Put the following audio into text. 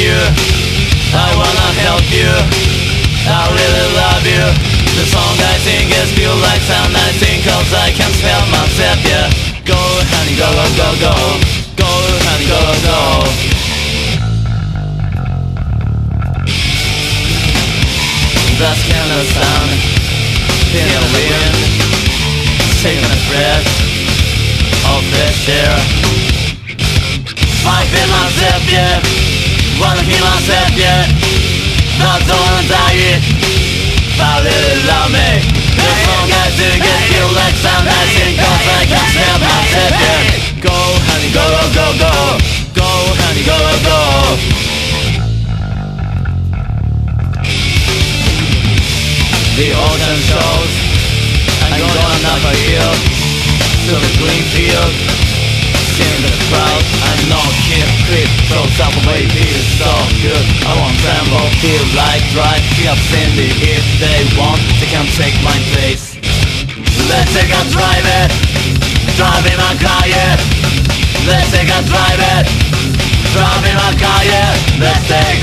you, I wanna help you, I really love you. The song I sing is feel like sound I sing cause I can't help myself, yeah. Go honey, go, go, go, go. Go honey, go, go, go. That kind of sound, feel the wind, taking a breath of fresh air. I feel myself, yeah, wanna hear myself, yeah. Not wanna die, but really love me. The song I sing is feel like sound I sing cause I can't help myself, yeah. Go honey, go, go, go, go. Go honey, go, go, go. The ocean shows, I'm going up a hill to the green field. Seeing the crowd, I know keep creep throws up away, feels so good. I won't tremble, feel like drive. I've seen the if they want, they can take my place. Let's take a drive it, drive in my car, yeah. Let's take a drive it, drive in my car, yeah. Let's take